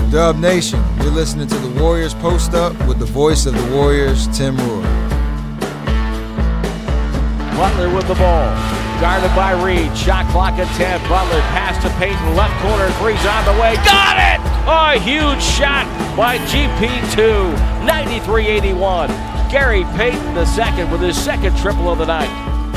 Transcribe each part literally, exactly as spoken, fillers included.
Dub Nation, you're listening to the Warriors Post Up with the voice of the Warriors, Tim Roy. Butler with the ball. Guarded by Reed. Shot clock at ten. Butler pass to Payton. Left corner. Three's on the way. Got it! Oh, a huge shot by G P two. ninety-three eighty-one. Gary Payton the second with his second triple of the night.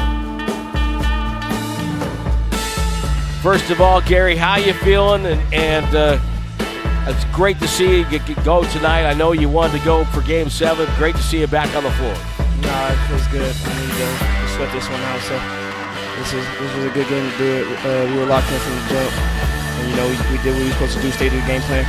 First of all, Gary, how you feeling? And, and uh, it's great to see you get, get go tonight. I know you wanted to go for Game seven. Great to see you back on the floor. No, it feels good. I need to sweat this one out. So this is this was a good game to do it. Uh, we were locked in from the jump, and you know we, we did what we were supposed to do. Stay to the game plan.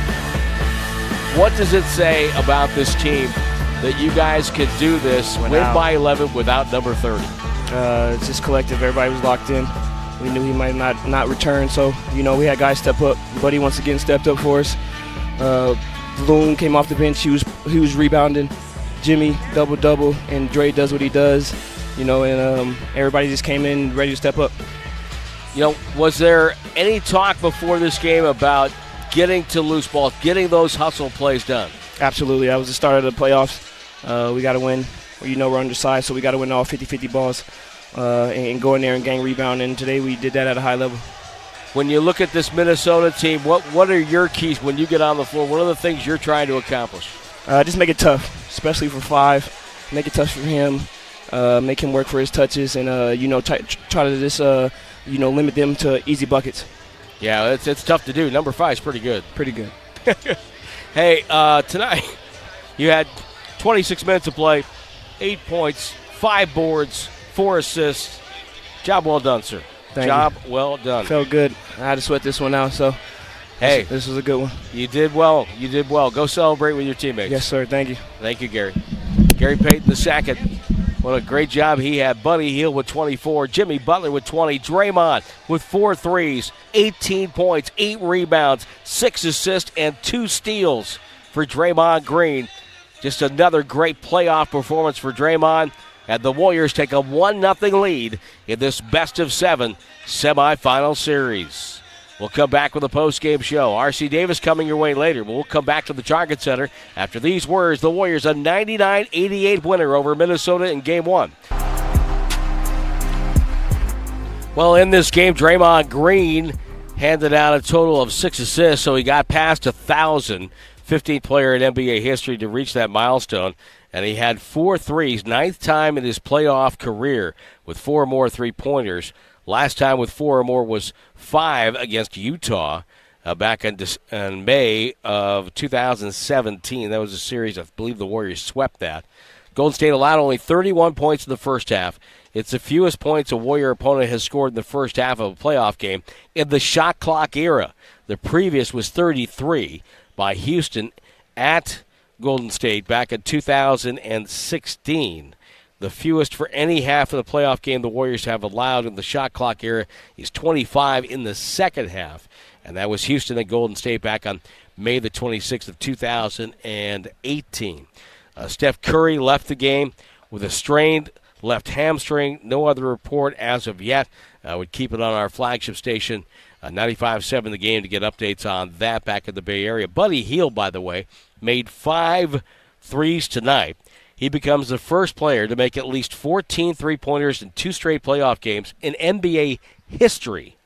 What does it say about this team that you guys could do this, without, win by eleven without number thirty? Uh, it's just collective. Everybody was locked in. We knew he might not not return, so you know we had guys step up. Buddy once again stepped up for us. Uh, Loon came off the bench. He was he was rebounding. Jimmy double double, and Dre does what he does, you know, and um, everybody just came in ready to step up. You know, was there any talk before this game about getting to loose balls, getting those hustle plays done? Absolutely. That was the start of the playoffs. Uh, we got to win. You know we're undersized, so we got to win all fifty-fifty balls uh, and, and go in there and gang rebound. And today we did that at a high level. When you look at this Minnesota team, what what are your keys when you get on the floor? What are the things you're trying to accomplish? Uh, just make it tough, especially for five. Make it tough for him. Uh, make him work for his touches, and uh, you know try, try to just uh, you know limit them to easy buckets. Yeah, it's it's tough to do. Number five is pretty good. Pretty good. Hey, uh, tonight you had twenty-six minutes of play, eight points, five boards, four assists. Job well done, sir. Thank Job you. well done. Felt good. I had to sweat this one out, so hey, this, this was a good one. You did well. You did well. Go celebrate with your teammates. Yes, sir. Thank you. Thank you, Gary. Gary Payton the second. What a great job he had. Buddy Hield with twenty-four. Jimmy Butler with twenty. Draymond with four threes, eighteen points, eight rebounds, six assists, and two steals for Draymond Green. Just another great playoff performance for Draymond. And the Warriors take a one nothing lead in this best of seven semifinal series. We'll come back with a post-game show. R C Davis coming your way later. We'll come back to the Target Center after these words. The Warriors a ninety-nine eighty-eight winner over Minnesota in Game one. Well, in this game, Draymond Green handed out a total of six assists, so he got past one thousand. fifteenth player in N B A history to reach that milestone. And he had four threes, ninth time in his playoff career with four more three-pointers. Last time with four or more was five against Utah uh, back in, in May of two thousand seventeen. That was a series, I believe the Warriors swept that. Golden State allowed only thirty-one points in the first half. It's the fewest points a Warrior opponent has scored in the first half of a playoff game in the shot clock era. The previous was thirty-three by Houston at Golden State back in two thousand sixteen. The fewest for any half of the playoff game the Warriors have allowed in the shot clock era is twenty-five in the second half, and that was Houston and Golden State back on May the twenty-sixth of two thousand eighteen. Uh, Steph Curry left the game with a strained left hamstring. No other report as of yet. Uh, we'd keep it on our flagship station, uh, ninety-five point seven The Game, to get updates on that back in the Bay Area. Buddy Hield, by the way, made five threes tonight. He becomes the first player to make at least fourteen three-pointers in two straight playoff games in N B A history.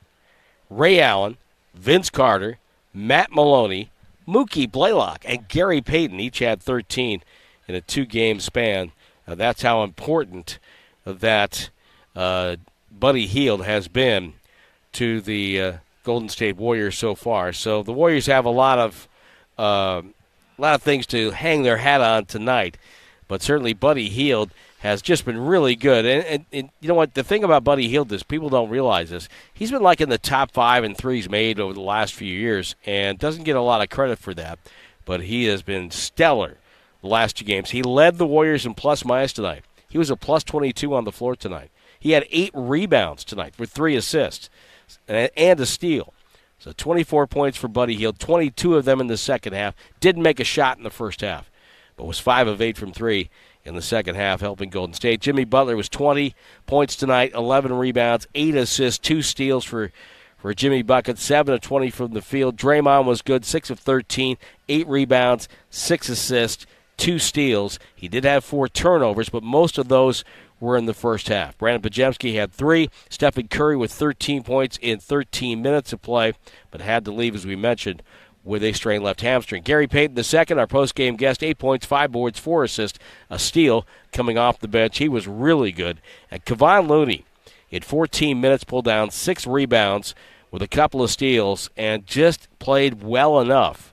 Ray Allen, Vince Carter, Matt Maloney, Mookie Blaylock, and Gary Payton each had thirteen in a two-game span. Uh, that's how important that uh, Buddy Hield has been to the uh, Golden State Warriors so far. So the Warriors have a lot of uh, a lot of things to hang their hat on tonight. But certainly Buddy Hield has just been really good. And, and, and you know what? The thing about Buddy Hield is people don't realize this. He's been like in the top five in threes made over the last few years and doesn't get a lot of credit for that. But he has been stellar the last two games. He led the Warriors in plus-minus tonight. He was a plus twenty-two on the floor tonight. He had eight rebounds tonight with three assists and a steal. So twenty-four points for Buddy Hield, twenty-two of them in the second half. Didn't make a shot in the first half, but was five of eight from three in the second half, helping Golden State. Jimmy Butler was twenty points tonight, eleven rebounds, eight assists, two steals for, for Jimmy Bucket, seven of twenty from the field. Draymond was good, six of thirteen, eight rebounds, six assists, two steals. He did have four turnovers, but most of those were in the first half. Brandon Podziemski had three. Stephen Curry with thirteen points in thirteen minutes of play, but had to leave, as we mentioned, with a strained left hamstring. Gary Payton the second, our post-game guest, eight points, five boards, four assists, a steal coming off the bench. He was really good. And Kevon Looney, in fourteen minutes, pulled down six rebounds with a couple of steals and just played well enough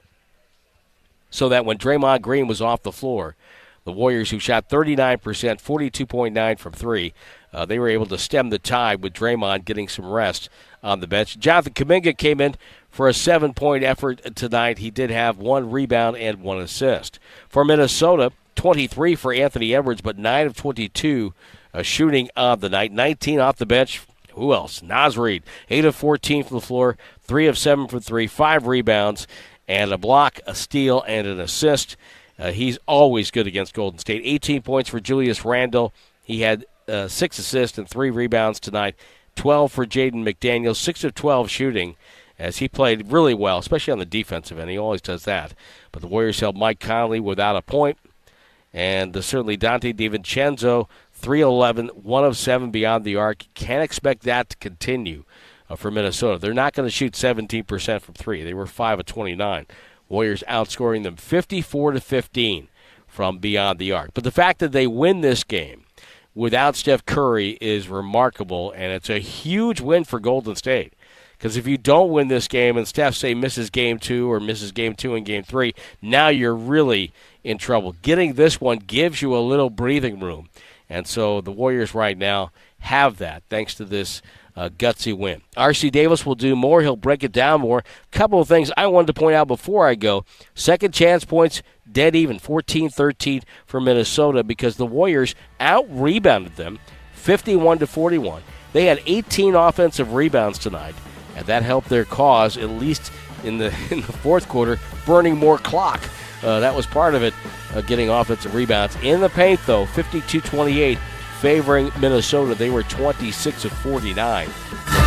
so that when Draymond Green was off the floor, the Warriors, who shot thirty-nine percent, forty-two point nine from three, uh, they were able to stem the tide with Draymond getting some rest on the bench. Jonathan Kuminga came in for a seven-point effort tonight. He did have one rebound and one assist. For Minnesota, twenty-three for Anthony Edwards, but nine of twenty-two uh, shooting on the night. nineteen off the bench. Who else? Naz Reid, eight of fourteen from the floor, three of seven from three, five rebounds, and a block, a steal, and an assist. Uh, he's always good against Golden State. eighteen points for Julius Randle. He had uh, six assists and three rebounds tonight. twelve for Jaden McDaniels, six of twelve shooting, as he played really well, especially on the defensive end. He always does that. But the Warriors held Mike Conley without a point. And uh, certainly Dante DiVincenzo, three of eleven, one of seven beyond the arc. Can't expect that to continue uh, for Minnesota. They're not going to shoot seventeen percent from three. They were five of twenty-nine. Warriors outscoring them fifty-four to fifteen from beyond the arc. But the fact that they win this game without Steph Curry is remarkable, and it's a huge win for Golden State. Because if you don't win this game and Steph, say, misses game two or misses game two and game three, now you're really in trouble. Getting this one gives you a little breathing room. And so the Warriors right now have that thanks to this uh, gutsy win. R C Davis will do more. He'll break it down more. A couple of things I wanted to point out before I go. Second chance points, dead even, fourteen thirteen for Minnesota, because the Warriors out-rebounded them fifty-one to forty-one. They had eighteen offensive rebounds tonight, and that helped their cause, at least in the in the fourth quarter, burning more clock. Uh, that was part of it, uh, getting offensive rebounds. In the paint, though, fifty-two twenty-eight, favoring Minnesota. They were twenty-six of forty-nine.